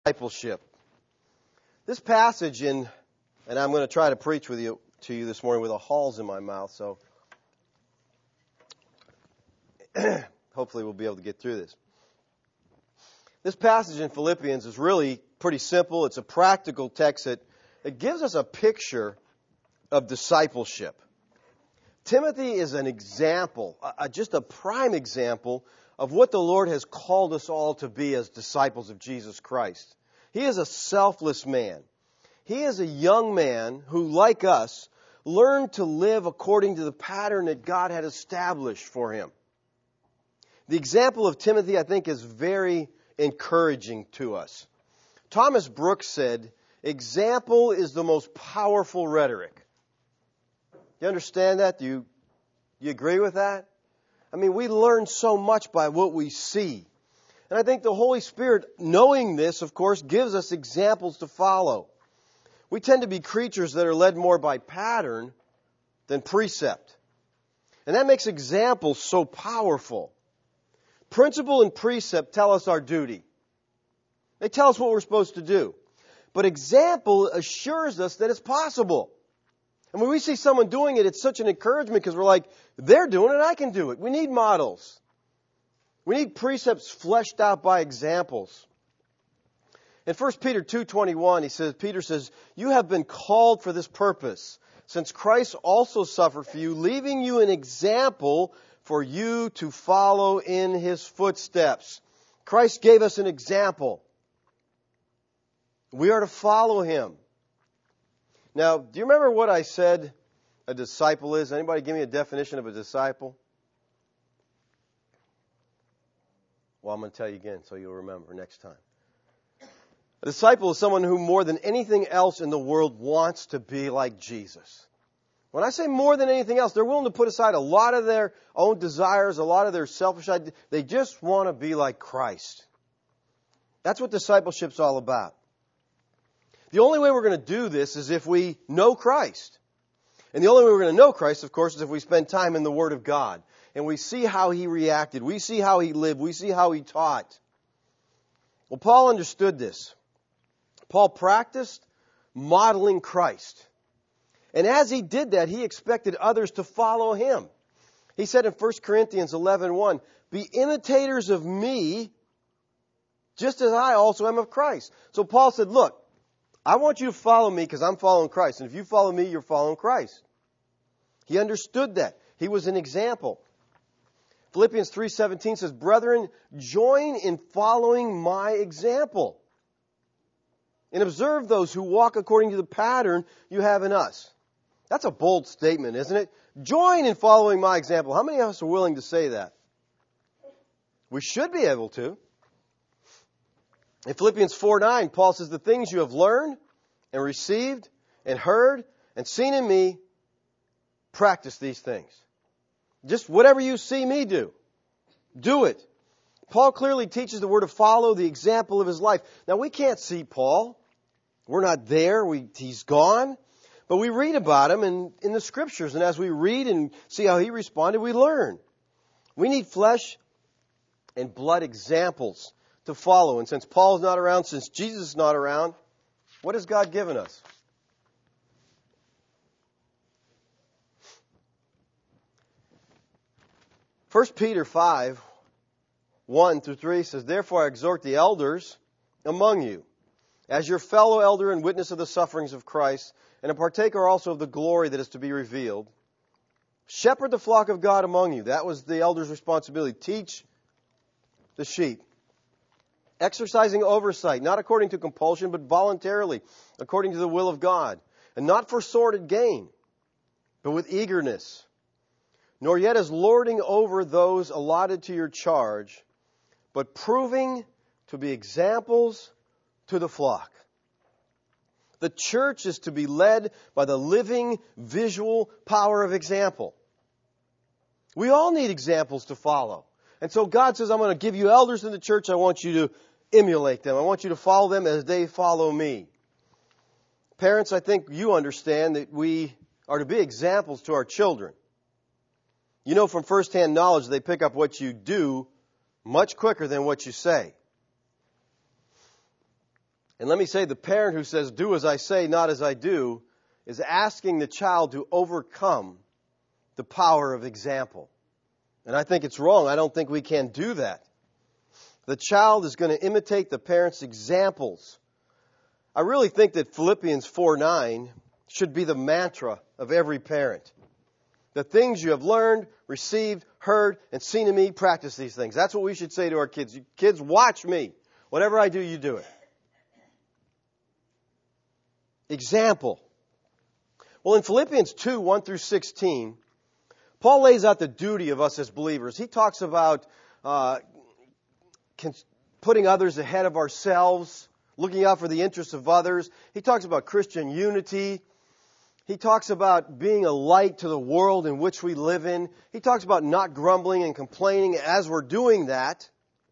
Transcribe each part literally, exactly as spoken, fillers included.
Discipleship. This passage in, and I'm going to try to preach with you to you this morning with a halls in my mouth, so hopefully we'll be able to get through this. This passage in Philippians is really pretty simple. It's a practical text that it gives us a picture of discipleship. Timothy is an example, uh, just a prime example of what the Lord has called us all to be as disciples of Jesus Christ. He is a selfless man. He is a young man who, like us, learned to live according to the pattern that God had established for him. The example of Timothy, I think, is very encouraging to us. Thomas Brooks said, "Example is the most powerful rhetoric." You understand that? Do you, you agree with that? I mean, we learn so much by what we see. And I think the Holy Spirit, knowing this, of course, gives us examples to follow. We tend to be creatures that are led more by pattern than precept. And that makes examples so powerful. Principle and precept tell us our duty. They tell us what we're supposed to do. But example assures us that it's possible. And when we see someone doing it, it's such an encouragement because we're like, they're doing it, I can do it. We need models. We need precepts fleshed out by examples. In First Peter two twenty-one, he says, Peter says, "You have been called for this purpose, since Christ also suffered for you, leaving you an example for you to follow in His footsteps." Christ gave us an example. We are to follow Him. Now, do you remember what I said a disciple is? Anybody give me a definition of a disciple? Well, I'm going to tell you again so you'll remember next time. A disciple is someone who more than anything else in the world wants to be like Jesus. When I say more than anything else, they're willing to put aside a lot of their own desires, a lot of their selfish ideas. They just want to be like Christ. That's what discipleship's all about. The only way we're going to do this is if we know Christ. And the only way we're going to know Christ, of course, is if we spend time in the Word of God. And we see how He reacted. We see how He lived. We see how He taught. Well, Paul understood this. Paul practiced modeling Christ. And as he did that, he expected others to follow him. He said in First Corinthians eleven one, "Be imitators of me, just as I also am of Christ." So Paul said, look, I want you to follow me because I'm following Christ. And if you follow me, you're following Christ. He understood that. He was an example. Philippians three seventeen says, "Brethren, join in following my example. And observe those who walk according to the pattern you have in us." That's a bold statement, isn't it? Join in following my example. How many of us are willing to say that? We should be able to. In Philippians four nine, Paul says, "The things you have learned and received and heard and seen in me, practice these things." Just whatever you see me do, do it. Paul clearly teaches that we're to follow the example of his life. Now, we can't see Paul. We're not there. We, he's gone. But we read about him in, in the Scriptures. And as we read and see how he responded, we learn. We need flesh and blood examples to follow. And since Paul's not around, since Jesus is not around, what has God given us? First Peter five, one through three says, "Therefore I exhort the elders among you, as your fellow elder and witness of the sufferings of Christ, and a partaker also of the glory that is to be revealed. Shepherd the flock of God among you." That was the elder's responsibility. Teach the sheep. "Exercising oversight, not according to compulsion, but voluntarily, according to the will of God, and not for sordid gain, but with eagerness, nor yet as lording over those allotted to your charge, but proving to be examples to the flock." The church is to be led by the living, visual power of example. We all need examples to follow. And so God says, I'm going to give you elders in the church. I want you to emulate them. I want you to follow them as they follow me. Parents, I think you understand that we are to be examples to our children. You know from firsthand knowledge they pick up what you do much quicker than what you say. And let me say, the parent who says, do as I say, not as I do, is asking the child to overcome the power of example. And I think it's wrong. I don't think we can do that. The child is going to imitate the parent's examples. I really think that Philippians four nine should be the mantra of every parent. The things you have learned, received, heard, and seen in me, practice these things. That's what we should say to our kids. Kids, watch me. Whatever I do, you do it. Example. Well, in Philippians two, one through sixteen, Paul lays out the duty of us as believers. He talks about uh, putting others ahead of ourselves, looking out for the interests of others. He talks about Christian unity. He talks about being a light to the world in which we live in. He talks about not grumbling and complaining as we're doing that.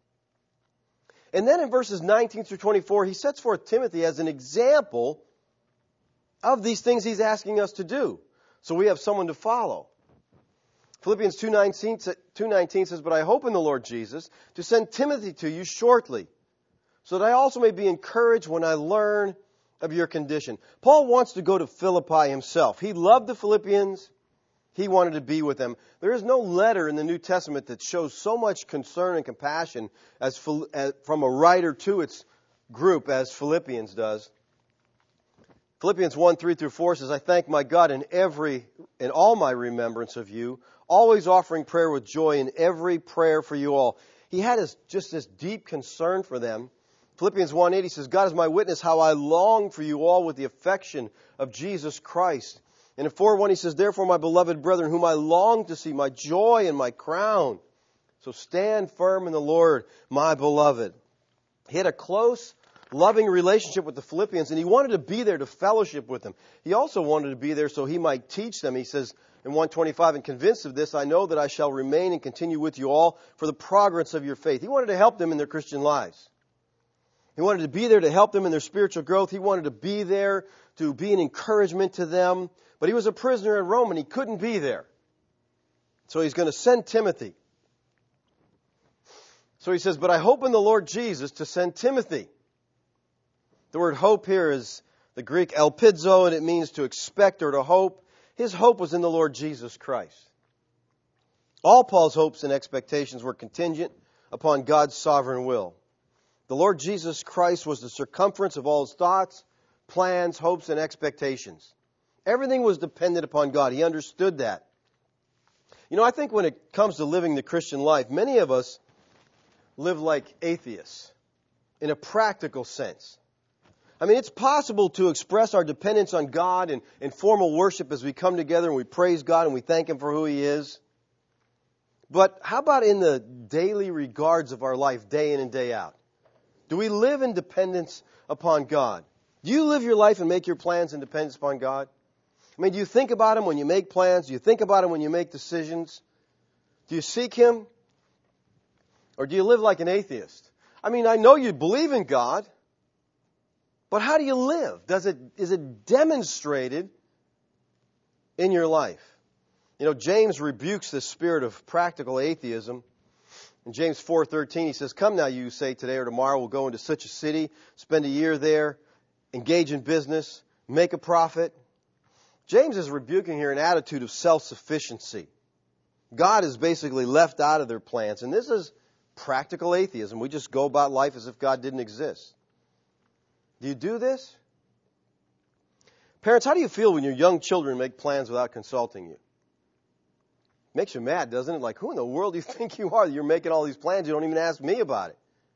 And then in verses nineteen through twenty-four, he sets forth Timothy as an example of these things he's asking us to do. So we have someone to follow. Philippians two nineteen says, but I hope in the Lord Jesus to send Timothy to you shortly, so that I also may be encouraged when I learn of your condition. Paul wants to go to Philippi himself. He loved the Philippians. He wanted to be with them. There is no letter in the New Testament that shows so much concern and compassion as, as from a writer to its group as Philippians does. Philippians one, three through four says, I thank my God in every, in all my remembrance of you, always offering prayer with joy in every prayer for you all. He had his, just this deep concern for them. Philippians one eight, he says, God is my witness how I long for you all with the affection of Jesus Christ. And in four one, he says, therefore, my beloved brethren, whom I long to see, my joy and my crown. So stand firm in the Lord, my beloved. He had a close, loving relationship with the Philippians, and he wanted to be there to fellowship with them. He also wanted to be there so he might teach them. He says in one twenty-five, and convinced of this, I know that I shall remain and continue with you all for the progress of your faith. He wanted to help them in their Christian lives. He wanted to be there to help them in their spiritual growth. He wanted to be there to be an encouragement to them. But he was a prisoner in Rome and he couldn't be there. So he's going to send Timothy. So he says, but I hope in the Lord Jesus to send Timothy. The word hope here is the Greek elpidzo, and it means to expect or to hope. His hope was in the Lord Jesus Christ. All Paul's hopes and expectations were contingent upon God's sovereign will. The Lord Jesus Christ was the circumference of all his thoughts, plans, hopes, and expectations. Everything was dependent upon God. He understood that. You know, I think when it comes to living the Christian life, many of us live like atheists in a practical sense. I mean, it's possible to express our dependence on God in, in formal worship as we come together and we praise God and we thank Him for who He is. But how about in the daily regards of our life, day in and day out? Do we live in dependence upon God? Do you live your life and make your plans in dependence upon God? I mean, do you think about Him when you make plans? Do you think about Him when you make decisions? Do you seek Him? Or do you live like an atheist? I mean, I know you believe in God, but how do you live? Does it, is it demonstrated in your life? You know, James rebukes this spirit of practical atheism. In James four thirteen, he says, come now, you say, today or tomorrow we'll go into such a city, spend a year there, engage in business, make a profit. James is rebuking here an attitude of self-sufficiency. God is basically left out of their plans. And this is practical atheism. We just go about life as if God didn't exist. Do you do this? Parents, how do you feel when your young children make plans without consulting you? Makes you mad, doesn't it? Like, who in the world do you think you are that you're making all these plans? You don't even ask me about it.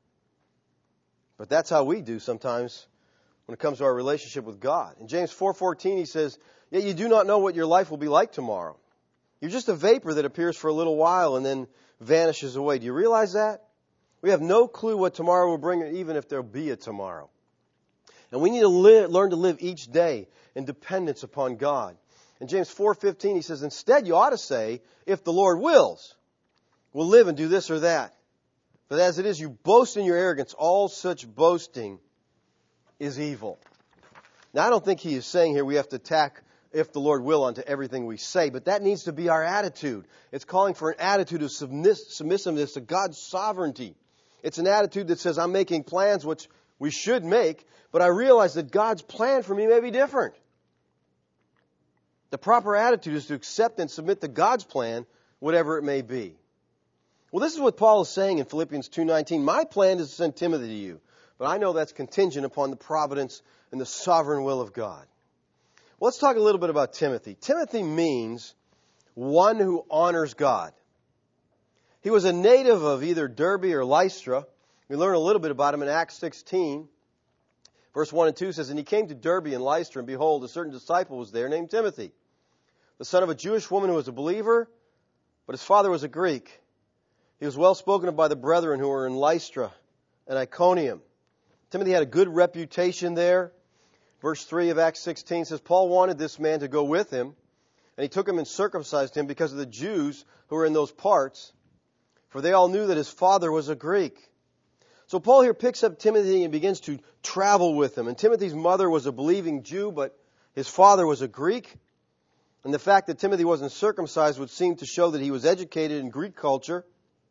But that's how we do sometimes when it comes to our relationship with God. In James four fourteen, he says, yet you do not know what your life will be like tomorrow. You're just a vapor that appears for a little while and then vanishes away. Do you realize that? We have no clue what tomorrow will bring, even if there'll be a tomorrow. And we need to live, learn to live each day in dependence upon God. In James four fifteen, he says, instead you ought to say, if the Lord wills, we'll live and do this or that. But as it is, you boast in your arrogance. All such boasting is evil. Now, I don't think he is saying here we have to tack if the Lord will onto everything we say, but that needs to be our attitude. It's calling for an attitude of submiss- submissiveness to God's sovereignty. It's an attitude that says, I'm making plans which we should make, but I realize that God's plan for me may be different. The proper attitude is to accept and submit to God's plan, whatever it may be. Well, this is what Paul is saying in Philippians two nineteen. My plan is to send Timothy to you, but I know that's contingent upon the providence and the sovereign will of God. Well, let's talk a little bit about Timothy. Timothy means one who honors God. He was a native of either Derbe or Lystra. We learn a little bit about him in Acts sixteen. Verse one and two says, And he came to Derbe and Lystra, and behold, a certain disciple was there named Timothy, the son of a Jewish woman who was a believer, but his father was a Greek. He was well spoken of by the brethren who were in Lystra and Iconium. Timothy had a good reputation there. Verse three of Acts sixteen says, Paul wanted this man to go with him, and he took him and circumcised him because of the Jews who were in those parts, for they all knew that his father was a Greek. So Paul here picks up Timothy and begins to travel with him. And Timothy's mother was a believing Jew, but his father was a Greek. And the fact that Timothy wasn't circumcised would seem to show that he was educated in Greek culture.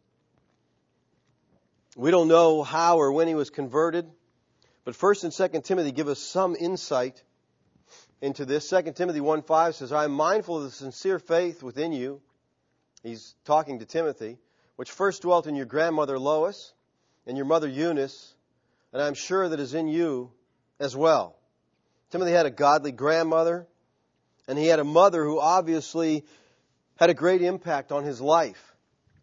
We don't know how or when he was converted, but First and Second Timothy give us some insight into this. Second Timothy one five says, I am mindful of the sincere faith within you. He's talking to Timothy, which first dwelt in your grandmother Lois and your mother Eunice, and I'm sure that is in you as well. Timothy had a godly grandmother, and he had a mother who obviously had a great impact on his life.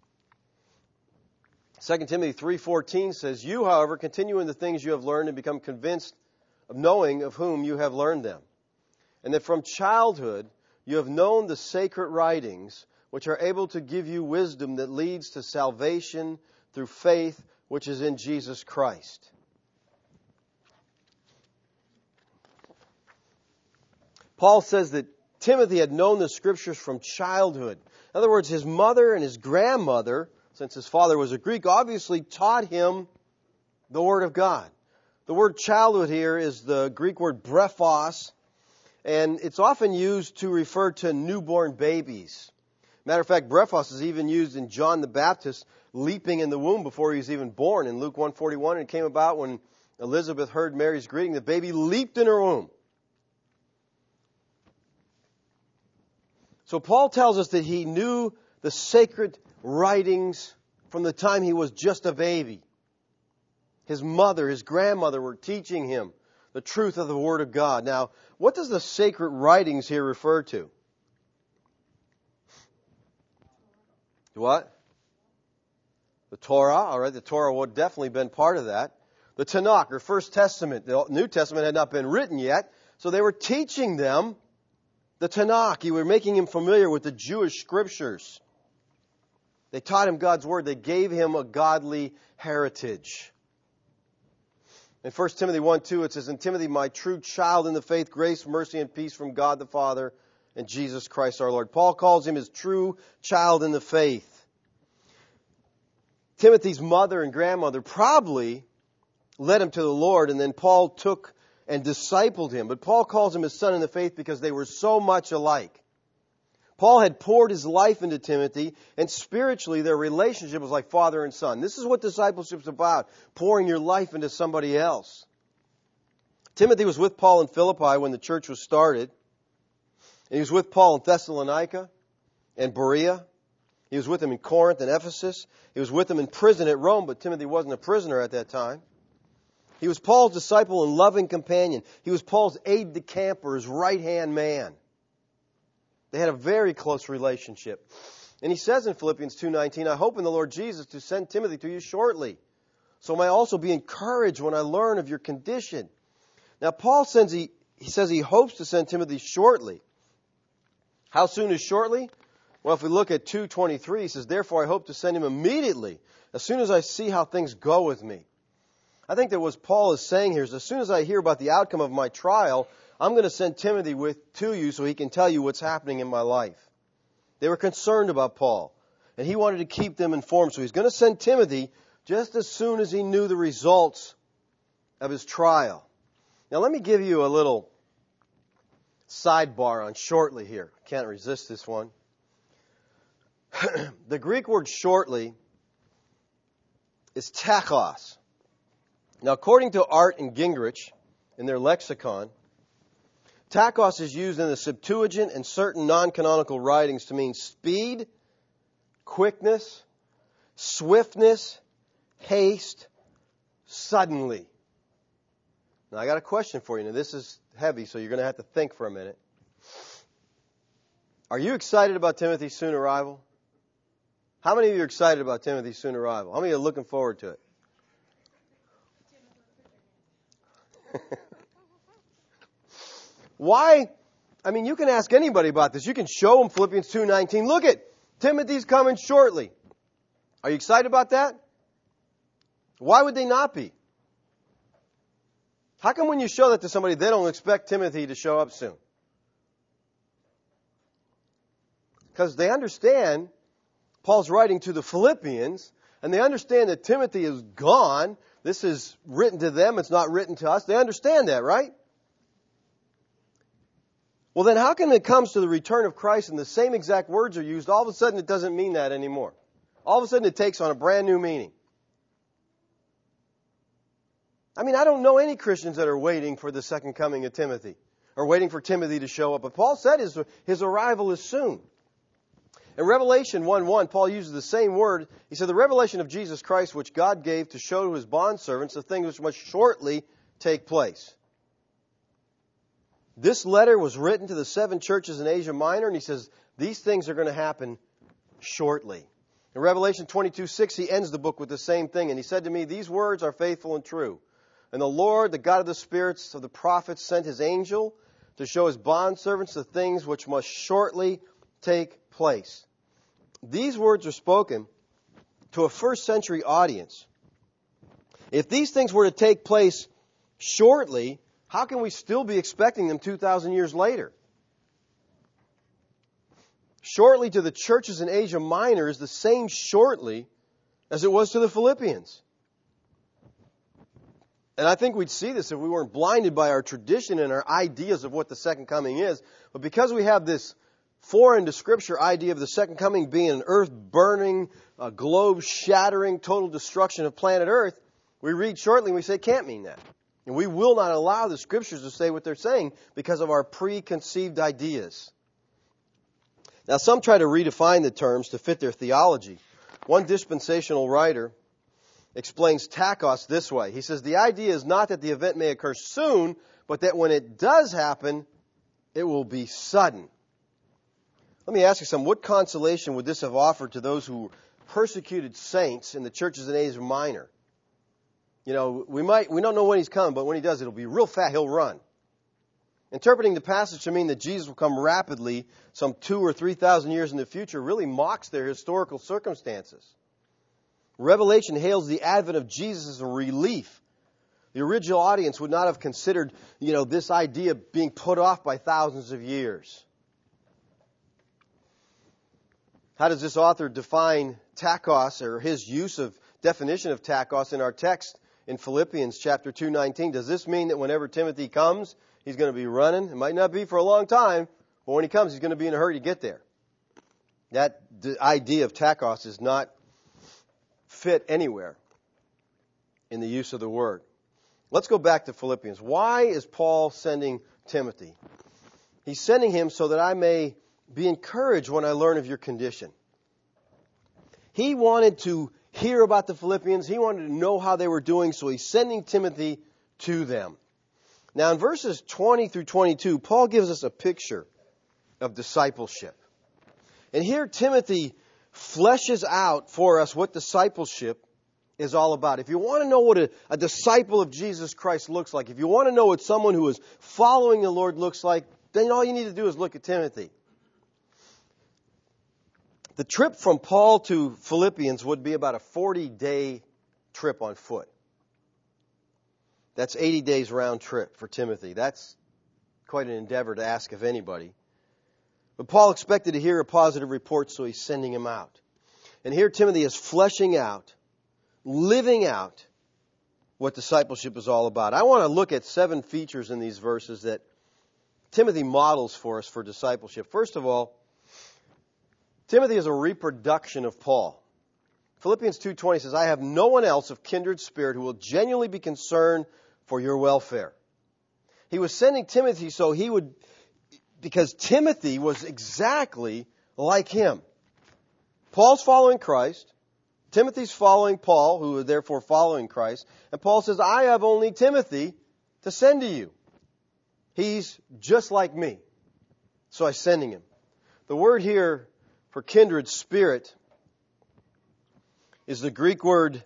Second Timothy three fourteen says, You, however, continue in the things you have learned and become convinced of knowing of whom you have learned them, and that from childhood you have known the sacred writings, which are able to give you wisdom that leads to salvation through faith which is in Jesus Christ. Paul says that Timothy had known the Scriptures from childhood. In other words, his mother and his grandmother, since his father was a Greek, obviously taught him the Word of God. The word childhood here is the Greek word brephos, and it's often used to refer to newborn babies. Matter of fact, brephos is even used in John the Baptist leaping in the womb before he was even born. In Luke one forty-one, it came about when Elizabeth heard Mary's greeting, the baby leaped in her womb. So Paul tells us that he knew the sacred writings from the time he was just a baby. His mother, his grandmother were teaching him the truth of the Word of God. Now, what does the sacred writings here refer to? What? The Torah, all right, the Torah would definitely have been part of that. The Tanakh, or First Testament, the New Testament had not been written yet, so they were teaching them the Tanakh. They were making him familiar with the Jewish Scriptures. They taught him God's Word. They gave him a godly heritage. In First Timothy one two, it says, In Timothy, my true child in the faith, grace, mercy, and peace from God the Father and Jesus Christ our Lord. Paul calls him his true child in the faith. Timothy's mother and grandmother probably led him to the Lord, and then Paul took and discipled him. But Paul calls him his son in the faith because they were so much alike. Paul had poured his life into Timothy, and spiritually their relationship was like father and son. This is what discipleship is about, pouring your life into somebody else. Timothy was with Paul in Philippi when the church was started. And he was with Paul in Thessalonica and Berea. He was with him in Corinth and Ephesus. He was with him in prison at Rome, but Timothy wasn't a prisoner at that time. He was Paul's disciple and loving companion. He was Paul's aide-de-camp, or his right-hand man. They had a very close relationship. And he says in Philippians two nineteen, I hope in the Lord Jesus to send Timothy to you shortly, so may I also be encouraged when I learn of your condition. Now, Paul sends he, he says he hopes to send Timothy shortly. How soon is shortly? Well, if we look at two twenty-three, he says, Therefore I hope to send him immediately, as soon as I see how things go with me. I think that what Paul is saying here is, as soon as I hear about the outcome of my trial, I'm going to send Timothy with to you so he can tell you what's happening in my life. They were concerned about Paul, and he wanted to keep them informed. So he's going to send Timothy just as soon as he knew the results of his trial. Now let me give you a little sidebar on shortly here. Can't resist this one. The Greek word shortly is tachos. Now, according to Art and Gingrich, in their lexicon, tachos is used in the Septuagint and certain non-canonical writings to mean speed, quickness, swiftness, haste, suddenly. Now, I got a question for you. Now, this is heavy, so you're going to have to think for a minute. Are you excited about Timothy's soon arrival? How many of you are excited about Timothy's soon arrival? How many are looking forward to it? Why? I mean, you can ask anybody about this. You can show them Philippians two nineteen. Look it, Timothy's coming shortly. Are you excited about that? Why would they not be? How come when you show that to somebody, they don't expect Timothy to show up soon? Because they understand Paul's writing to the Philippians, and they understand that Timothy is gone. This is written to them. It's not written to us. They understand that, right? Well, then how come it comes to the return of Christ and the same exact words are used, all of a sudden it doesn't mean that anymore? All of a sudden it takes on a brand new meaning. I mean, I don't know any Christians that are waiting for the second coming of Timothy or waiting for Timothy to show up. But Paul said his, his arrival is soon. In Revelation one one, Paul uses the same word. He said, the revelation of Jesus Christ, which God gave to show to his bondservants the things which must shortly take place. This letter was written to the seven churches in Asia Minor, and he says, these things are going to happen shortly. In Revelation twenty-two six, he ends the book with the same thing, and he said to me, these words are faithful and true. And the Lord, the God of the spirits of the prophets, sent his angel to show his bondservants the things which must shortly take place. These words are spoken to a first century audience. If these things were to take place shortly, how can we still be expecting them two thousand years later? Shortly to the churches in Asia Minor is the same shortly as it was to the Philippians. And I think we'd see this if we weren't blinded by our tradition and our ideas of what the second coming is. But because we have this foreign to Scripture idea of the second coming being an earth-burning, uh, globe-shattering, total destruction of planet Earth, we read shortly and we say it can't mean that. And we will not allow the Scriptures to say what they're saying because of our preconceived ideas. Now, some try to redefine the terms to fit their theology. One dispensational writer explains tachos this way. He says, the idea is not that the event may occur soon, but that when it does happen, it will be sudden. Let me ask you something. What consolation would this have offered to those who persecuted saints in the churches in Asia Minor? You know, we might we don't know when he's coming, but when he does, it'll be real fast. He'll run. Interpreting the passage to mean that Jesus will come rapidly, some two or three thousand years in the future, really mocks their historical circumstances. Revelation hails the advent of Jesus as a relief. The original audience would not have considered, you know, this idea being put off by thousands of years. How does this author define tachos, or his use of definition of tachos in our text in Philippians chapter two nineteen? Does this mean that whenever Timothy comes, he's going to be running? It might not be for a long time, but when he comes, he's going to be in a hurry to get there. That idea of tachos is not fit anywhere in the use of the word. Let's go back to Philippians. Why is Paul sending Timothy? He's sending him so that I may be encouraged when I learn of your condition. He wanted to hear about the Philippians. He wanted to know how they were doing, so he's sending Timothy to them. Now, in verses twenty through twenty-two, Paul gives us a picture of discipleship. And here Timothy fleshes out for us what discipleship is all about. If you want to know what a, a disciple of Jesus Christ looks like, if you want to know what someone who is following the Lord looks like, then all you need to do is look at Timothy. The trip from Paul to Philippians would be about a forty-day trip on foot. That's eighty days round trip for Timothy. That's quite an endeavor to ask of anybody. But Paul expected to hear a positive report, so he's sending him out. And here Timothy is fleshing out, living out what discipleship is all about. I want to look at seven features in these verses that Timothy models for us for discipleship. First of all, Timothy is a reproduction of Paul. Philippians two twenty says, I have no one else of kindred spirit who will genuinely be concerned for your welfare. He was sending Timothy so he would, because Timothy was exactly like him. Paul's following Christ. Timothy's following Paul, who is therefore following Christ. And Paul says, I have only Timothy to send to you. He's just like me. So I'm sending him. The word here for kindred spirit is the Greek word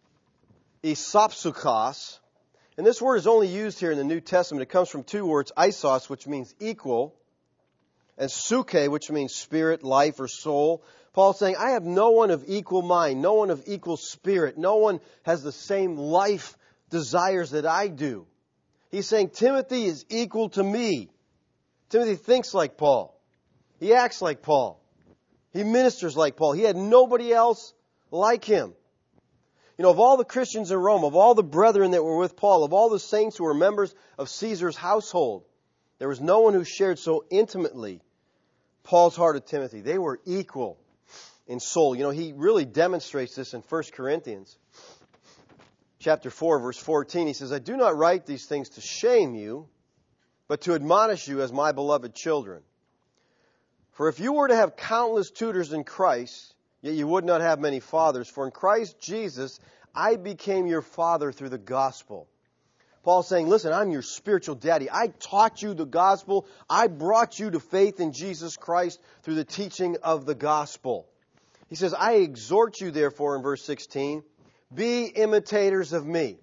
isopsukos. And this word is only used here in the New Testament. It comes from two words, isos, which means equal, and suke, which means spirit, life, or soul. Paul's saying, I have no one of equal mind, no one of equal spirit, no one has the same life desires that I do. He's saying Timothy is equal to me. Timothy thinks like Paul. He acts like Paul. He ministers like Paul. He had nobody else like him. You know, of all the Christians in Rome, of all the brethren that were with Paul, of all the saints who were members of Caesar's household, there was no one who shared so intimately Paul's heart of Timothy. They were equal in soul. You know, he really demonstrates this in First Corinthians chapter four, verse fourteen. He says, I do not write these things to shame you, but to admonish you as my beloved children. For if you were to have countless tutors in Christ, yet you would not have many fathers. For in Christ Jesus, I became your father through the gospel. Paul's saying, listen, I'm your spiritual daddy. I taught you the gospel. I brought you to faith in Jesus Christ through the teaching of the gospel. He says, I exhort you, therefore, in verse sixteen, be imitators of me.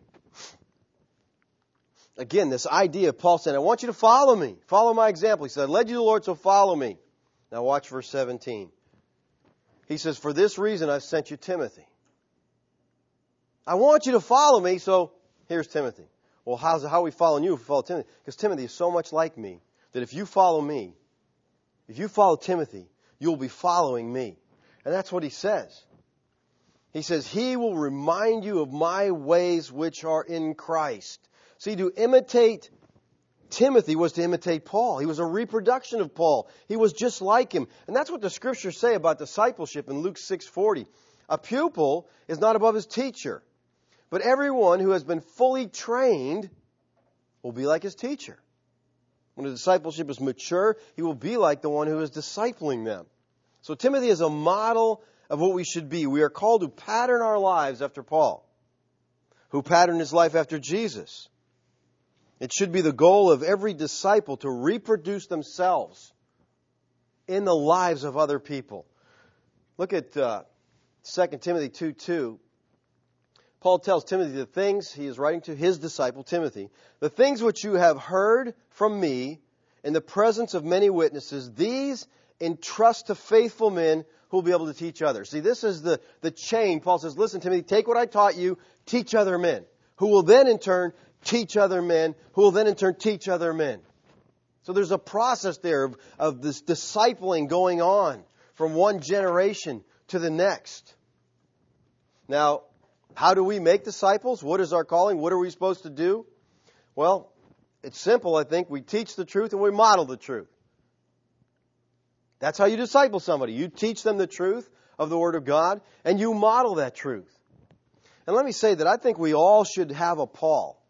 Again, this idea of Paul saying, I want you to follow me. Follow my example. He said, I led you to the Lord, so follow me. Now watch verse seventeen. He says, for this reason I've sent you Timothy. I want you to follow me, so here's Timothy. Well, how's, how are we following you if we follow Timothy? Because Timothy is so much like me that if you follow me, if you follow Timothy, you'll be following me. And that's what he says. He says, he will remind you of my ways which are in Christ. See, to imitate Timothy was to imitate Paul. He was a reproduction of Paul. He was just like him. And that's what the scriptures say about discipleship in Luke six forty. A pupil is not above his teacher, but everyone who has been fully trained will be like his teacher. When a discipleship is mature, he will be like the one who is discipling them. So Timothy is a model of what we should be. We are called to pattern our lives after Paul, who patterned his life after Jesus. It should be the goal of every disciple to reproduce themselves in the lives of other people. Look at uh, Second Timothy two two. Paul tells Timothy the things, he is writing to his disciple Timothy, the things which you have heard from me in the presence of many witnesses, these entrust to faithful men who will be able to teach others. See, this is the, the chain. Paul says, listen, Timothy, take what I taught you, teach other men, who will then in turn teach other men, who will then in turn teach other men. So there's a process there of, of this discipling going on from one generation to the next. Now, how do we make disciples? What is our calling? What are we supposed to do? Well, it's simple, I think. We teach the truth and we model the truth. That's how you disciple somebody. You teach them the truth of the Word of God and you model that truth. And let me say that I think we all should have a Paul,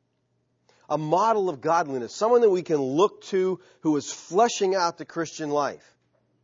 a model of godliness, someone that we can look to who is fleshing out the Christian life.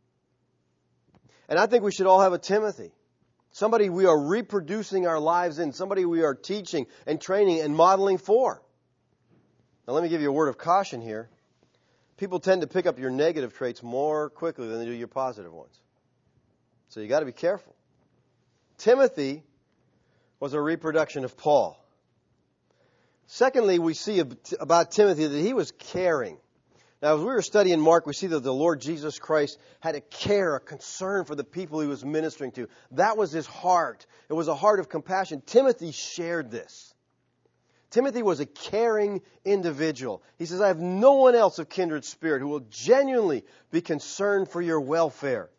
And I think we should all have a Timothy, somebody we are reproducing our lives in, somebody we are teaching and training and modeling for. Now let me give you a word of caution here. People tend to pick up your negative traits more quickly than they do your positive ones. So you got to be careful. Timothy was a reproduction of Paul. Secondly, we see about Timothy that he was caring. Now, as we were studying Mark, we see that the Lord Jesus Christ had a care, a concern for the people he was ministering to. That was his heart. It was a heart of compassion. Timothy shared this. Timothy was a caring individual. He says, I have no one else of kindred spirit who will genuinely be concerned for your welfare.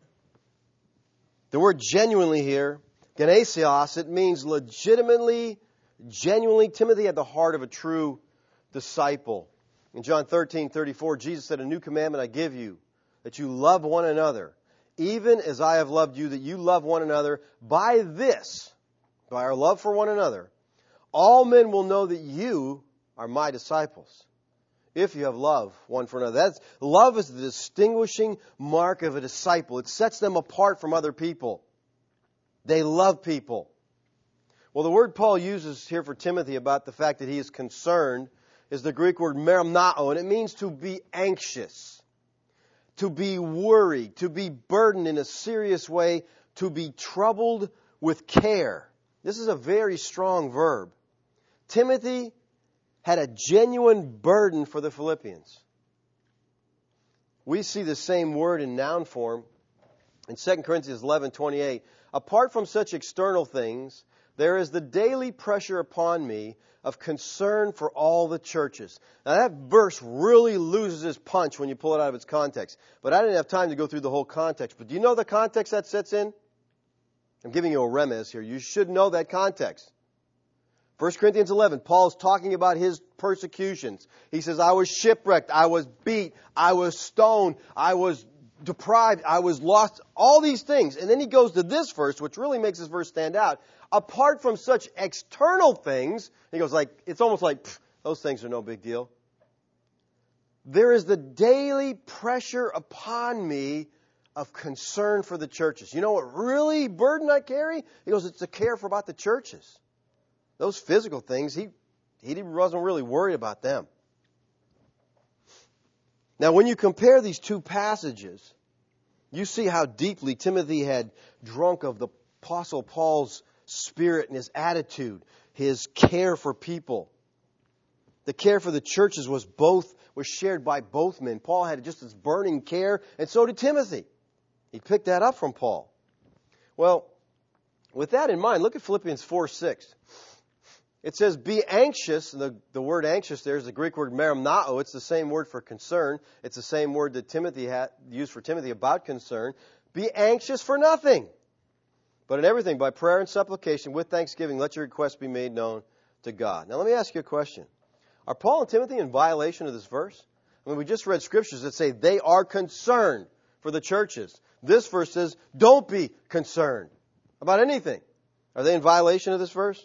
The word genuinely here, genesios, it means legitimately, genuinely. Timothy had the heart of a true disciple. In John thirteen thirty-four, Jesus said, a new commandment I give you, that you love one another. even as I have loved you, that you love one another. By this, by our love for one another, all men will know that you are my disciples, if you have love one for another. That's, love is the distinguishing mark of a disciple. It sets them apart from other people. They love people. Well, the word Paul uses here for Timothy about the fact that he is concerned is the Greek word merimnao, and it means to be anxious, to be worried, to be burdened in a serious way, to be troubled with care. This is a very strong verb. Timothy had a genuine burden for the Philippians. We see the same word in noun form in Second Corinthians eleven twenty-eight. Apart from such external things, there is the daily pressure upon me of concern for all the churches. Now that verse really loses its punch when you pull it out of its context. But I didn't have time to go through the whole context. But do you know the context that sets in? I'm giving you a remez here. You should know that context. First Corinthians eleven, Paul's talking about his persecutions. He says, I was shipwrecked, I was beat, I was stoned, I was deprived, I was lost, all these things. And then he goes to this verse, which really makes this verse stand out. Apart from such external things, he goes like, it's almost like, those things are no big deal. There is the daily pressure upon me of concern for the churches. You know what really burden I carry? He goes, it's the care for about the churches. Those physical things, he, he wasn't really worried about them. Now, when you compare these two passages, you see how deeply Timothy had drunk of the Apostle Paul's spirit and his attitude, his care for people. The care for the churches was both was shared by both men. Paul had just this burning care, and so did Timothy. He picked that up from Paul. Well, with that in mind, look at Philippians four six. It says, be anxious. The, the word anxious there is the Greek word merimnao. It's the same word for concern. It's the same word that Timothy had used for Timothy about concern. Be anxious for nothing, but in everything, by prayer and supplication, with thanksgiving, let your requests be made known to God. Now, let me ask you a question. Are Paul and Timothy in violation of this verse? I mean, we just read scriptures that say they are concerned for the churches. This verse says, don't be concerned about anything. Are they in violation of this verse?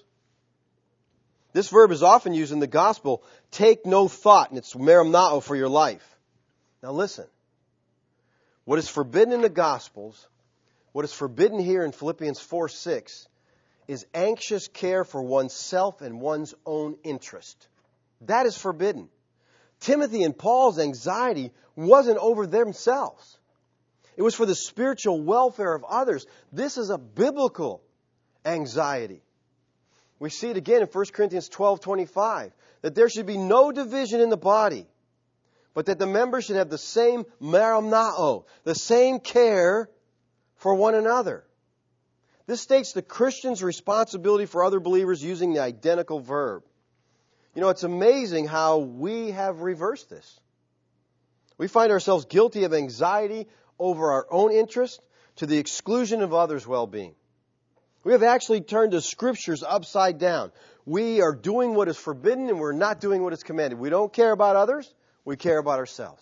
This verb is often used in the gospel, take no thought, and it's merimnao for your life. Now listen, what is forbidden in the gospels, what is forbidden here in Philippians four six, is anxious care for oneself and one's own interest. That is forbidden. Timothy and Paul's anxiety wasn't over themselves. It was for the spiritual welfare of others. This is a biblical anxiety. We see it again in First Corinthians twelve twenty-five, that there should be no division in the body, but that the members should have the same merimnao, the same care for one another. This states the Christian's responsibility for other believers using the identical verb. You know, it's amazing how we have reversed this. We find ourselves guilty of anxiety over our own interest to the exclusion of others' well-being. We have actually turned the scriptures upside down. We are doing what is forbidden and we're not doing what is commanded. We don't care about others, we care about ourselves.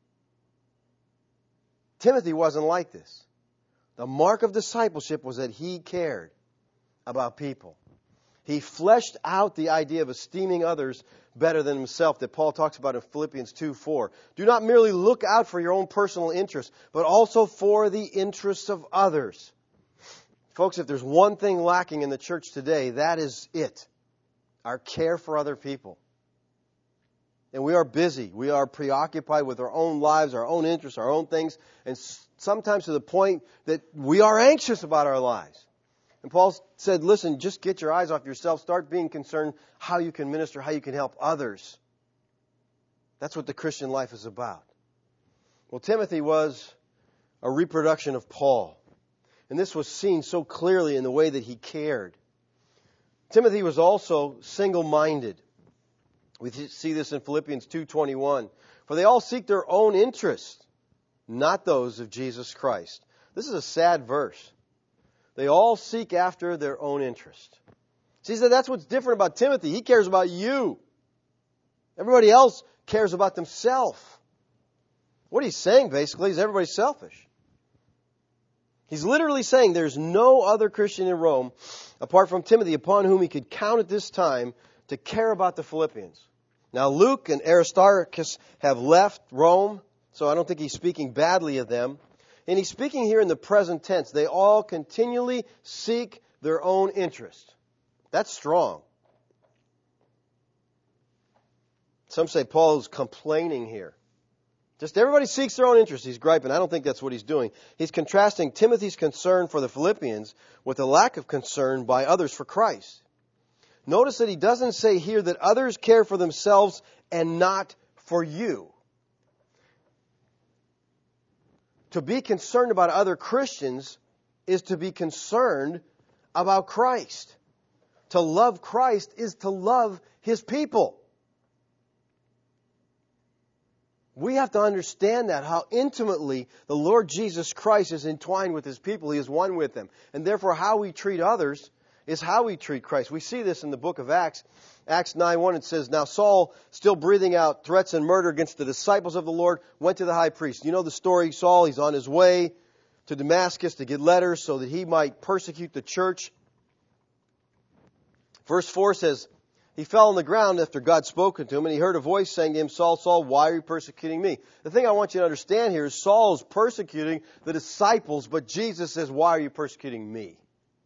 Timothy wasn't like this. The mark of discipleship was that he cared about people. He fleshed out the idea of esteeming others better than himself that Paul talks about in Philippians two four. Do not merely look out for your own personal interests, but also for the interests of others. Folks, if there's one thing lacking in the church today, that is it. Our care for other people. And we are busy. We are preoccupied with our own lives, our own interests, our own things, and sometimes to the point that we are anxious about our lives. And Paul said, listen, just get your eyes off yourself. Start being concerned how you can minister, how you can help others. That's what the Christian life is about. Well, Timothy was a reproduction of Paul. And this was seen so clearly in the way that he cared. Timothy was also single-minded. We see this in Philippians two twenty-one. For they all seek their own interests, not those of Jesus Christ. This is a sad verse. They all seek after their own interest. See, so that's what's different about Timothy. He cares about you. Everybody else cares about themselves. What he's saying, basically, is everybody's selfish. He's literally saying there's no other Christian in Rome, apart from Timothy, upon whom he could count at this time to care about the Philippians. Now, Luke and Aristarchus have left Rome, so I don't think he's speaking badly of them. And he's speaking here in the present tense. They all continually seek their own interest. That's strong. Some say Paul is complaining here. Just everybody seeks their own interest. He's griping. I don't think that's what he's doing. He's contrasting Timothy's concern for the Philippians with the lack of concern by others for Christ. Notice that he doesn't say here that others care for themselves and not for you. To be concerned about other Christians is to be concerned about Christ. To love Christ is to love His people. We have to understand that, how intimately the Lord Jesus Christ is entwined with His people. He is one with them. And therefore, how we treat others is how we treat Christ. We see this in the book of Acts. Acts nine one, it says, Now Saul, still breathing out threats and murder against the disciples of the Lord, went to the high priest. You know the story. Saul, he's on his way to Damascus to get letters so that he might persecute the church. Verse four says, He fell on the ground after God spoken to him, and he heard a voice saying to him, Saul, Saul, why are you persecuting me? The thing I want you to understand here is Saul is persecuting the disciples, but Jesus says, why are you persecuting me?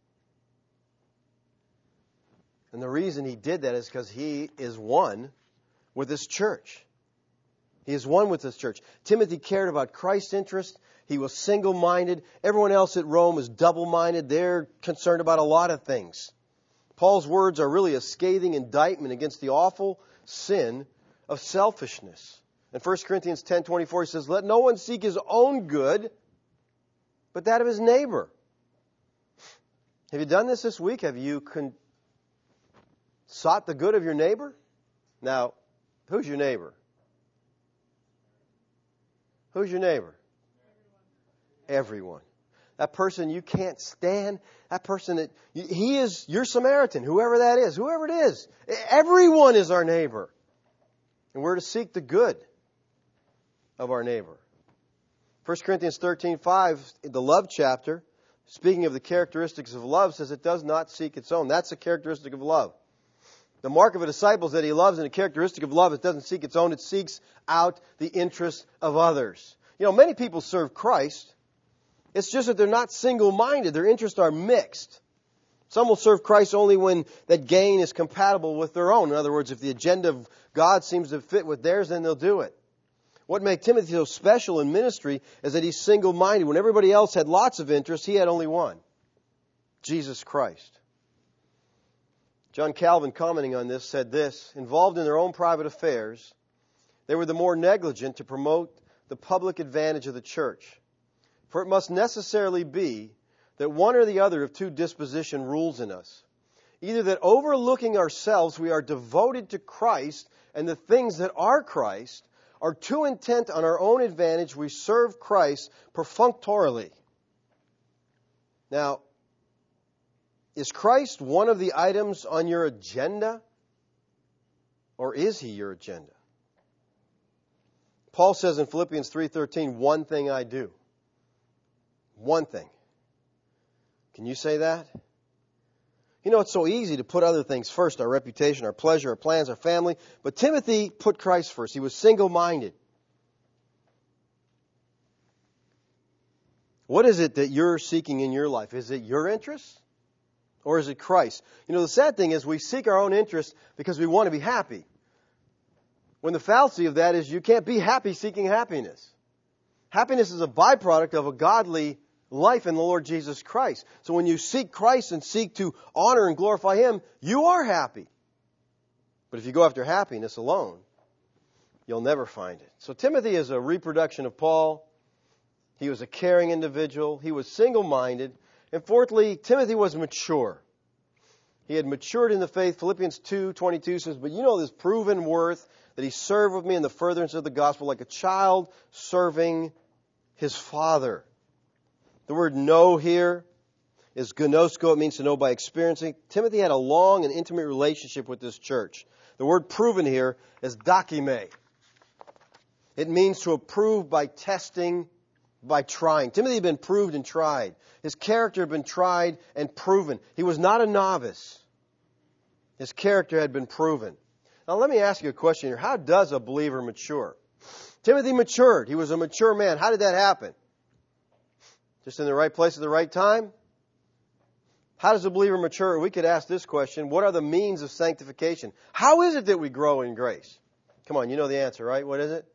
And the reason he did that is because he is one with this church. He is one with this church. Timothy cared about Christ's interest. He was single-minded. Everyone else at Rome is double-minded. They're concerned about a lot of things. Paul's words are really a scathing indictment against the awful sin of selfishness. In First Corinthians ten twenty-four, he says, Let no one seek his own good, but that of his neighbor. Have you done this this week? Have you con- sought the good of your neighbor? Now, who's your neighbor? Who's your neighbor? Everyone. That person you can't stand, that person that, he is your Samaritan, whoever that is, whoever it is. Everyone is our neighbor. And we're to seek the good of our neighbor. First Corinthians thirteen five, the love chapter, speaking of the characteristics of love, says it does not seek its own. That's a characteristic of love. The mark of a disciple is that he loves, and a characteristic of love, it doesn't seek its own, it seeks out the interests of others. You know, many people serve Christ. It's just that they're not single-minded. Their interests are mixed. Some will serve Christ only when that gain is compatible with their own. In other words, if the agenda of God seems to fit with theirs, then they'll do it. What made Timothy so special in ministry is that he's single-minded. When everybody else had lots of interests, he had only one: Jesus Christ. John Calvin, commenting on this, said this: Involved in their own private affairs, they were the more negligent to promote the public advantage of the church. For it must necessarily be that one or the other of two disposition rules in us. Either that overlooking ourselves we are devoted to Christ and the things that are Christ, or too intent on our own advantage we serve Christ perfunctorily. Now, is Christ one of the items on your agenda? Or is He your agenda? Paul says in Philippians three thirteen, one thing I do. One thing. Can you say that? You know, it's so easy to put other things first, our reputation, our pleasure, our plans, our family. But Timothy put Christ first. He was single-minded. What is it that you're seeking in your life? Is it your interests? Or is it Christ? You know, the sad thing is we seek our own interests because we want to be happy. When the fallacy of that is you can't be happy seeking happiness. Happiness is a byproduct of a godly life in the Lord Jesus Christ. So when you seek Christ and seek to honor and glorify Him, you are happy. But if you go after happiness alone, you'll never find it. So Timothy is a reproduction of Paul. He was a caring individual. He was single-minded. And fourthly, Timothy was mature. He had matured in the faith. Philippians two twenty-two says, But you know this proven worth, that he served with me in the furtherance of the gospel like a child serving his father. The word know here is gnosko. It means to know by experiencing. Timothy had a long and intimate relationship with this church. The word proven here is dokime. It means to approve by testing by trying. Timothy had been proved and tried. His character had been tried and proven. He was not a novice. His character had been proven. Now let me ask you a question here. How does a believer mature? Timothy matured. He was a mature man. How did that happen? Just in the right place at the right time? How does a believer mature? We could ask this question. What are the means of sanctification? How is it that we grow in grace? Come on, you know the answer, right? What is it?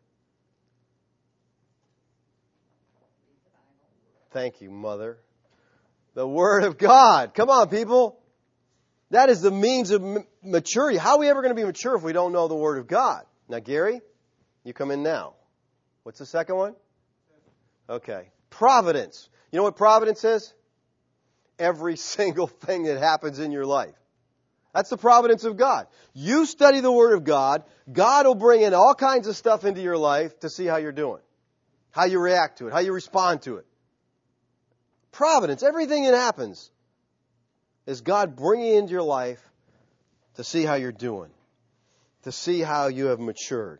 Thank you, Mother. The Word of God. Come on, people. That is the means of m- maturity. How are we ever going to be mature if we don't know the Word of God? Now, Gary, you come in now. What's the second one? Okay. Providence. You know what providence is? Every single thing that happens in your life. That's the providence of God. You study the Word of God. God will bring in all kinds of stuff into your life to see how you're doing. How you react to it. How you respond to it. Providence. Everything that happens is God bringing into your life to see how you're doing. To see how you have matured.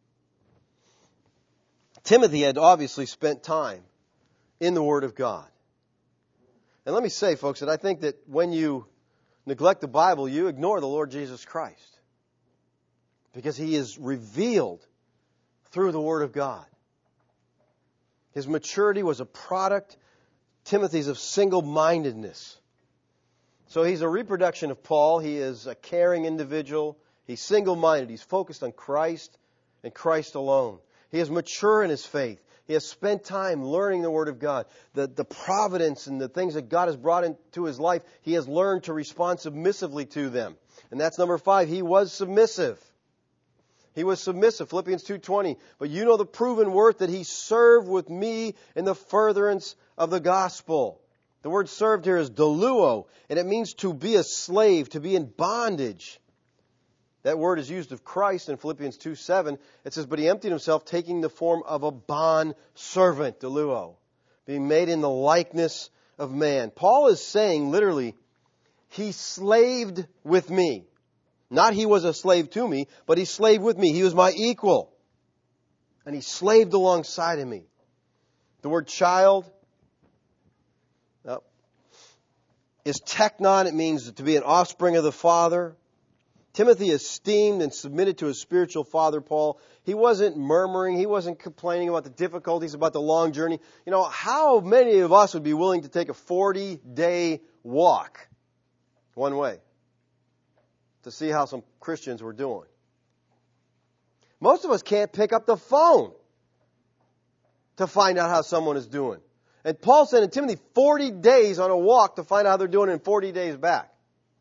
Timothy had obviously spent time in the Word of God. And let me say, folks, that I think that when you neglect the Bible, you ignore the Lord Jesus Christ. Because He is revealed through the Word of God. His maturity was a product, Timothy's, of single-mindedness. So he's a reproduction of Paul. He is a caring individual. He's single-minded. He's focused on Christ and Christ alone. He is mature in his faith. He has spent time learning the Word of God. The, the providence and the things that God has brought into his life, he has learned to respond submissively to them. And that's number five. He was submissive. He was submissive. Philippians two twenty. But you know the proven worth that he served with me in the furtherance of the gospel. The word served here is doluo, and it means to be a slave, to be in bondage. That word is used of Christ in Philippians two seven. It says, but he emptied himself, taking the form of a bond servant, doluo, being made in the likeness of man. Paul is saying, literally, he slaved with me. Not he was a slave to me, but he slaved with me. He was my equal. And he slaved alongside of me. The word child uh, is teknon. It means to be an offspring of the Father. Timothy esteemed and submitted to his spiritual father, Paul. He wasn't murmuring. He wasn't complaining about the difficulties, about the long journey. You know, how many of us would be willing to take a forty-day walk one way to see how some Christians were doing? Most of us can't pick up the phone to find out how someone is doing. And Paul sent in Timothy forty days on a walk to find out how they're doing and forty days back.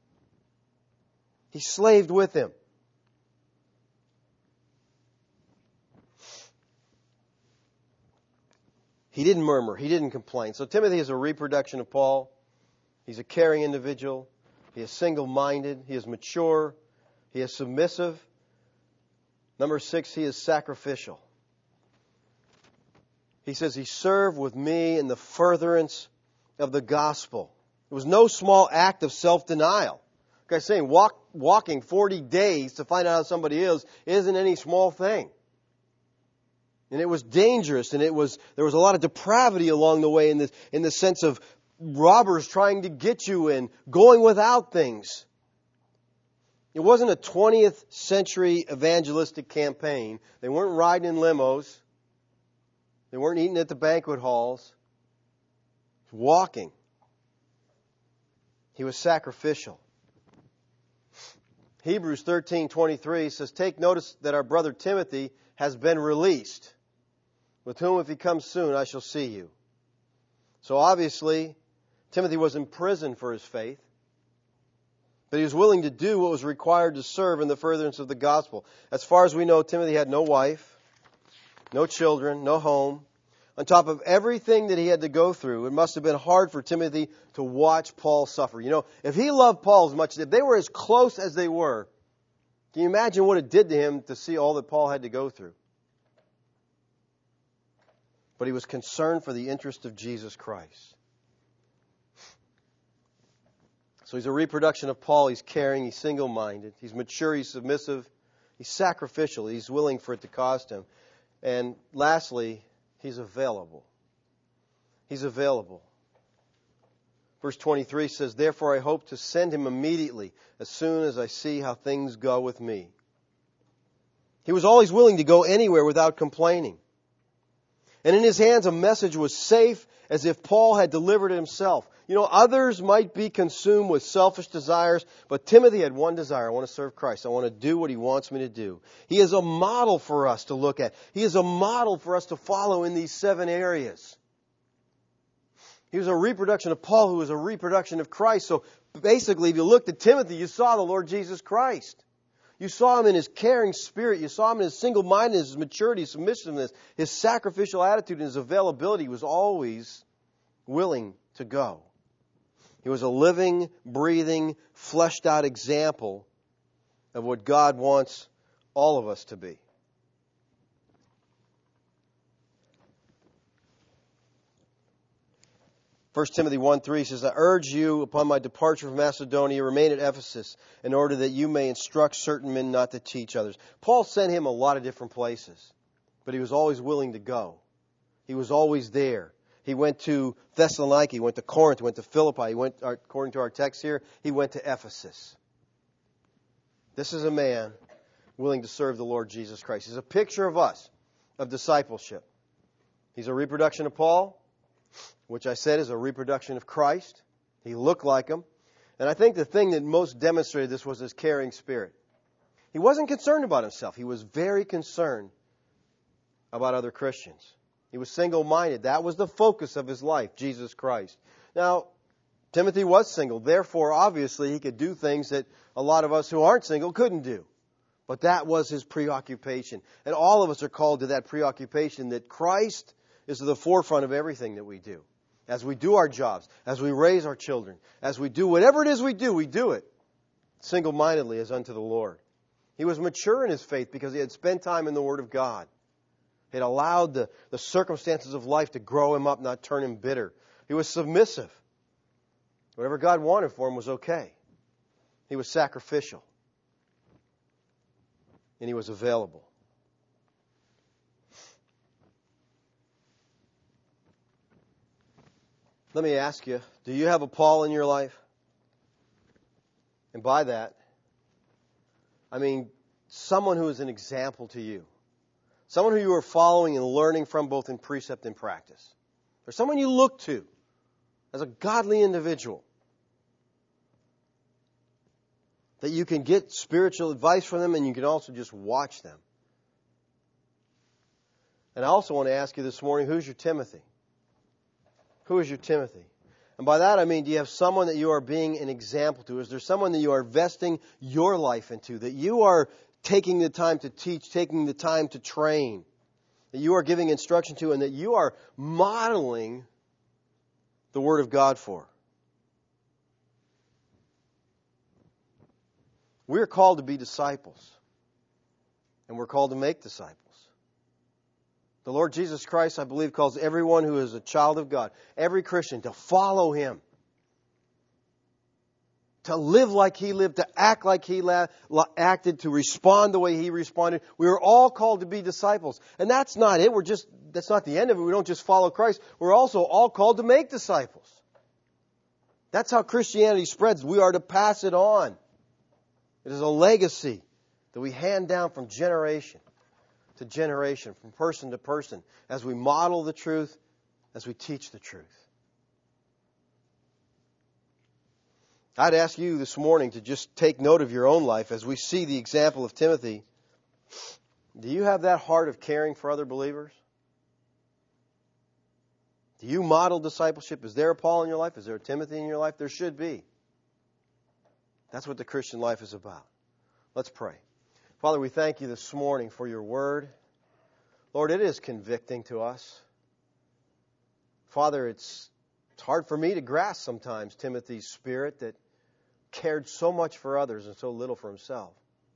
He slaved with him. He didn't murmur. He didn't complain. So Timothy is a reproduction of Paul. He's a caring individual. He is single-minded. He is mature. He is submissive. Number six, he is sacrificial. He says he served with me in the furtherance of the gospel. It was no small act of self-denial. Guy's saying walk, walking forty days to find out how somebody is isn't any small thing. And it was dangerous, and it was there was a lot of depravity along the way in the in the sense of robbers trying to get you and going without things. It wasn't a twentieth century evangelistic campaign. They weren't riding in limos. They weren't eating at the banquet halls. Walking. He was sacrificial. Hebrews thirteen twenty-three says, take notice that our brother Timothy has been released, with whom if he comes soon I shall see you. So obviously, Timothy was in prison for his faith, but he was willing to do what was required to serve in the furtherance of the gospel. As far as we know, Timothy had no wife, no children, no home. On top of everything that he had to go through, it must have been hard for Timothy to watch Paul suffer. You know, if he loved Paul as much, if they were as close as they were, can you imagine what it did to him to see all that Paul had to go through? But he was concerned for the interest of Jesus Christ. So he's a reproduction of Paul. He's caring. He's single-minded. He's mature. He's submissive. He's sacrificial. He's willing for it to cost him. And lastly, he's available. He's available. Verse twenty-three says, "Therefore I hope to send him immediately, as soon as I see how things go with me." He was always willing to go anywhere without complaining. And in his hands a message was safe, as if Paul had delivered it himself. You know, others might be consumed with selfish desires, but Timothy had one desire. I want to serve Christ. I want to do what he wants me to do. He is a model for us to look at. He is a model for us to follow in these seven areas. He was a reproduction of Paul, who was a reproduction of Christ. So basically, if you looked at Timothy, you saw the Lord Jesus Christ. You saw him in his caring spirit. You saw him in his single-mindedness, his maturity, his submissiveness, his sacrificial attitude, and his availability. He was always willing to go. He was a living, breathing, fleshed-out example of what God wants all of us to be. First Timothy one three says, "I urge you upon my departure from Macedonia, remain at Ephesus, in order that you may instruct certain men not to teach others." Paul sent him a lot of different places, but he was always willing to go. He was always there. He went to Thessalonica, he went to Corinth, he went to Philippi, he went, according to our text here, he went to Ephesus. This is a man willing to serve the Lord Jesus Christ. He's a picture of us, of discipleship. He's a reproduction of Paul, which I said is a reproduction of Christ. He looked like him. And I think the thing that most demonstrated this was his caring spirit. He wasn't concerned about himself. He was very concerned about other Christians. He was single-minded. That was the focus of his life, Jesus Christ. Now, Timothy was single. Therefore, obviously, he could do things that a lot of us who aren't single couldn't do. But that was his preoccupation. And all of us are called to that preoccupation, that Christ is at the forefront of everything that we do. As we do our jobs, as we raise our children, as we do whatever it is we do, we do it single-mindedly as unto the Lord. He was mature in his faith because he had spent time in the Word of God. He had allowed the, the circumstances of life to grow him up, not turn him bitter. He was submissive. Whatever God wanted for him was okay. He was sacrificial. And he was available. Let me ask you, do you have a Paul in your life? And by that, I mean someone who is an example to you. Someone who you are following and learning from both in precept and practice. Or someone you look to as a godly individual. That you can get spiritual advice from them and you can also just watch them. And I also want to ask you this morning, who's your Timothy? Who is your Timothy? And by that I mean, do you have someone that you are being an example to? Is there someone that you are investing your life into? That you are taking the time to teach, taking the time to train? That you are giving instruction to and that you are modeling the Word of God for? We are called to be disciples. And we're called to make disciples. The Lord Jesus Christ, I believe, calls everyone who is a child of God, every Christian, to follow Him. To live like He lived, to act like He la- acted, to respond the way He responded. We are all called to be disciples. And that's not it. We're just, that's not the end of it. We don't just follow Christ. We're also all called to make disciples. That's how Christianity spreads. We are to pass it on. It is a legacy that we hand down from generation to generation, from person to person, as we model the truth, as we teach the truth. I'd ask you this morning to just take note of your own life as we see the example of Timothy. Do you have that heart of caring for other believers? Do you model discipleship? Is there a Paul in your life? Is there a Timothy in your life? There should be. That's what the Christian life is about. Let's pray. Father, we thank you this morning for your word. Lord, it is convicting to us. Father, it's, it's hard for me to grasp sometimes Timothy's spirit that cared so much for others and so little for himself.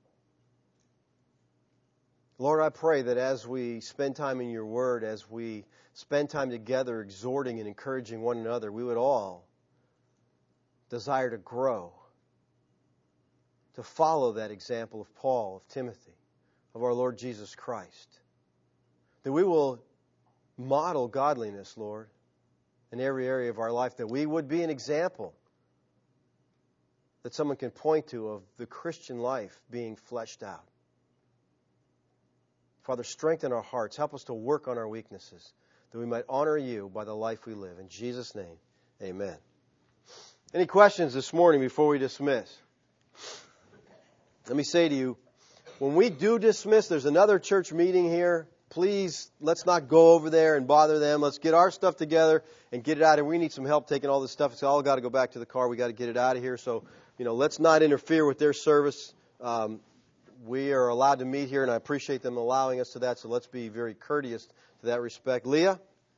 Lord, I pray that as we spend time in your word, as we spend time together exhorting and encouraging one another, we would all desire to grow, to follow that example of Paul, of Timothy, of our Lord Jesus Christ. That we will model godliness, Lord, in every area of our life, that we would be an example that someone can point to of the Christian life being fleshed out. Father, strengthen our hearts. Help us to work on our weaknesses, that we might honor you by the life we live. In Jesus' name, amen. Any questions this morning before we dismiss? Let me say to you, when we do dismiss, there's another church meeting here. Please, let's not go over there and bother them. Let's get our stuff together and get it out of here. We need some help taking all this stuff. It's all got to go back to the car. We got to get it out of here. So, you know, let's not interfere with their service. Um, we are allowed to meet here, and I appreciate them allowing us to that. So let's be very courteous to that respect. Leah?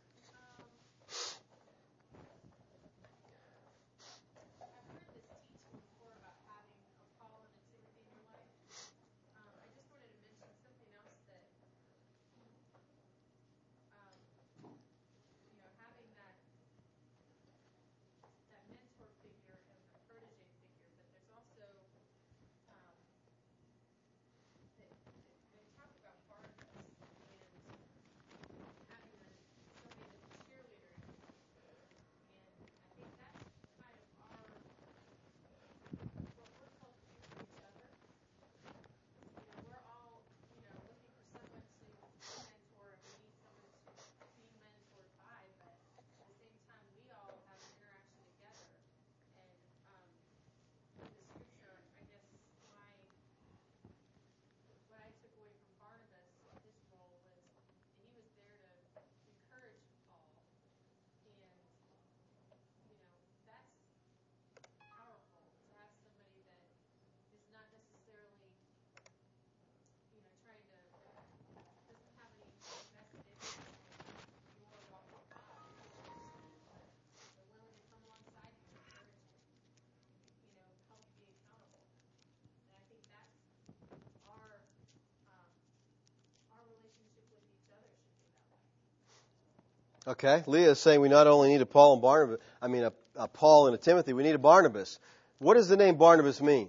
Okay, Leah is saying we not only need a Paul and Barnabas, I mean a, a Paul and a Timothy, we need a Barnabas. What does the name Barnabas mean?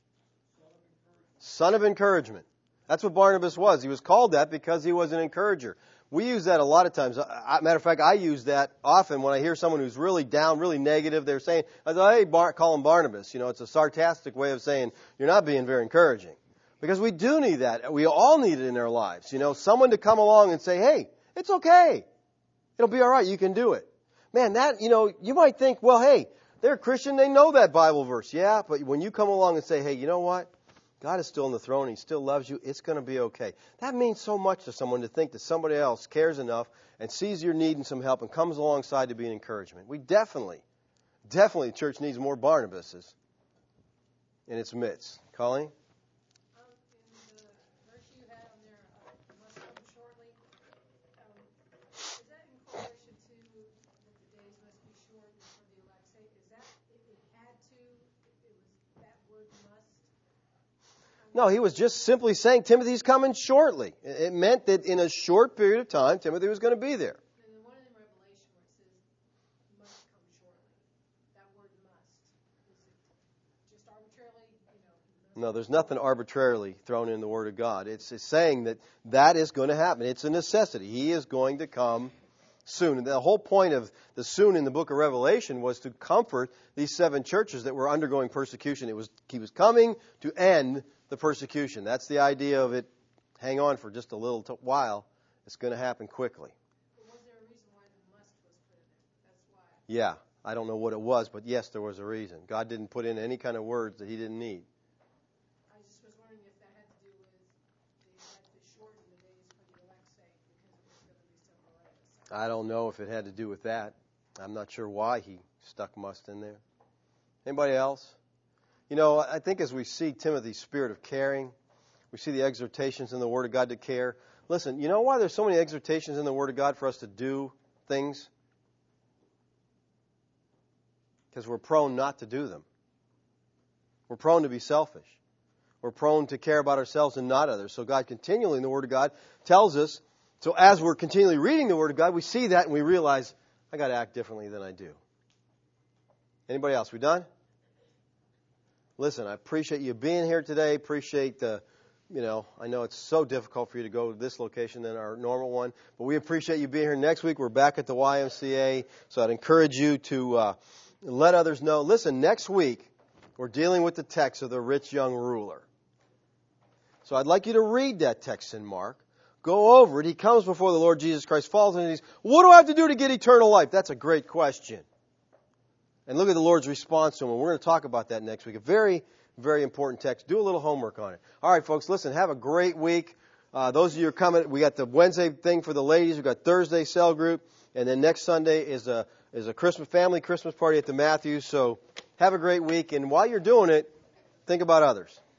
Son of encouragement. That's what Barnabas was. He was called that because he was an encourager. We use that a lot of times. I, matter of fact, I use that often when I hear someone who's really down, really negative. They're saying, I say, hey, Bar- call him Barnabas. You know, it's a sarcastic way of saying you're not being very encouraging. Because we do need that. We all need it in our lives. You know, someone to come along and say, hey, it's okay. It'll be all right. You can do it. Man, that, you know, you might think, well, hey, they're a Christian. They know that Bible verse. Yeah, but when you come along and say, hey, you know what? God is still on the throne. He still loves you. It's going to be okay. That means so much to someone to think that somebody else cares enough and sees your need and some help and comes alongside to be an encouragement. We definitely, definitely, the church needs more Barnabases in its midst. Colleen? No, he was just simply saying Timothy's coming shortly. It meant that in a short period of time, Timothy was going to be there. And the one in Revelation where it says, must come shortly. That word must. Is it just arbitrarily, you know? No, there's nothing arbitrarily thrown in the Word of God. It's, it's saying that that is going to happen. It's a necessity. He is going to come soon. And the whole point of the soon in the book of Revelation was to comfort these seven churches that were undergoing persecution. It was he was coming to end the persecution. That's the idea of it. Hang on for just a little t- while. It's going to happen quickly. But was there a reason why the must was put in there? That's why. Yeah, I don't know what it was, but yes, there was a reason. God didn't put in any kind of words that he didn't need. I just was wondering if that had to do with they had to shorten the days for the elect's sake because it was going to be so horrendous. I don't know if it had to do with that. I'm not sure why he stuck must in there. Anybody else? You know, I think as we see Timothy's spirit of caring, we see the exhortations in the Word of God to care. Listen, you know why there's so many exhortations in the Word of God for us to do things? Because we're prone not to do them. We're prone to be selfish. We're prone to care about ourselves and not others. So God continually in the Word of God tells us, so as we're continually reading the Word of God, we see that and we realize, I got to act differently than I do. Anybody else? We done? Listen, I appreciate you being here today. Appreciate the you know, I know it's so difficult for you to go to this location than our normal one, but we appreciate you being here. Next week, we're back at the Y M C A, so I'd encourage you to uh, let others know. Listen, next week, we're dealing with the text of the rich young ruler. So I'd like you to read that text in Mark. Go over it. He comes before the Lord Jesus Christ, falls into these. What do I have to do to get eternal life? That's a great question. And look at the Lord's response to him. And we're going to talk about that next week. A very, very important text. Do a little homework on it. All right, folks, listen, have a great week. Uh, those of you who are coming, we got the Wednesday thing for the ladies. We've got Thursday cell group. And then next Sunday is a is a Christmas family Christmas party at the Matthews. So have a great week. And while you're doing it, think about others.